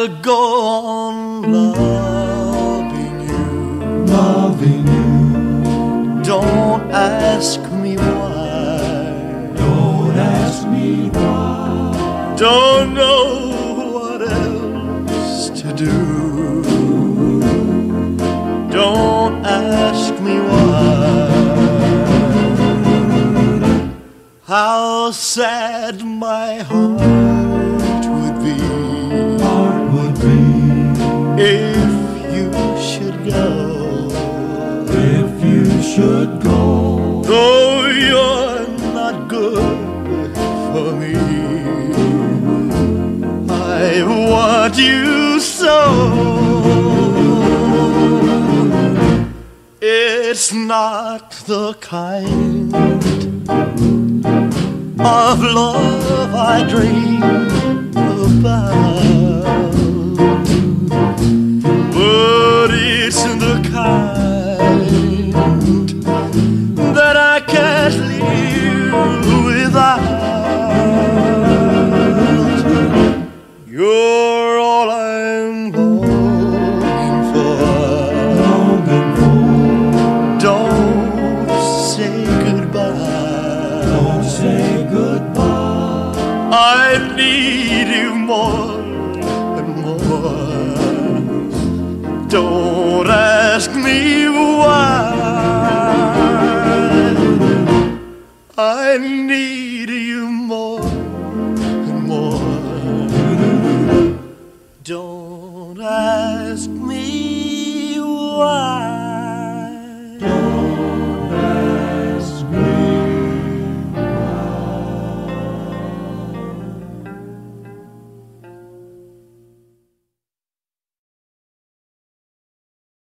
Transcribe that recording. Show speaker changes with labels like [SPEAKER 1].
[SPEAKER 1] I'll go on loving you.
[SPEAKER 2] Loving you.
[SPEAKER 1] Don't ask me why.
[SPEAKER 2] Don't ask me why.
[SPEAKER 1] Don't know what else to do. Don't ask me why. How sad my heart would be if you should go.
[SPEAKER 2] If you should go.
[SPEAKER 1] Though you're not good for me, I want you so. It's not the kind of love I dream about, but it's the kind